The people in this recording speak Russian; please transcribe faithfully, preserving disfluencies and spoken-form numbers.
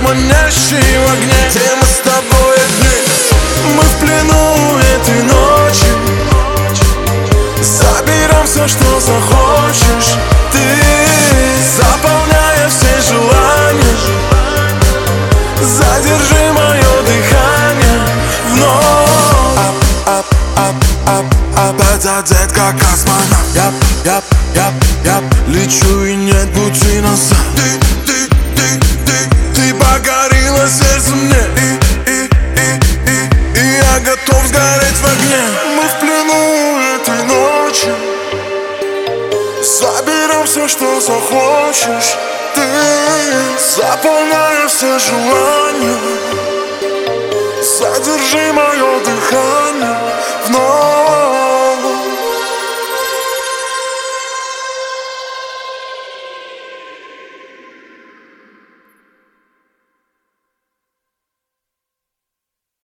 манящий в огне, где мы с тобой одни. Мы в плену этой ночи, заберем все, что захочешь ты, заполняя все желания. Задержи мое дыхание вновь. Ап, ап, ап, ап, ап, опять одет как космонавт. Я, я, я, я лечу и нет пути назад. Ты, ты, ты, ты, ты покорила сердце мне, и, и, и, и, и я готов сгореть в огне. Мы в плену этой ночи, заберем все, что захочешь ты, заполняя все желания. Задержи мое дыхание.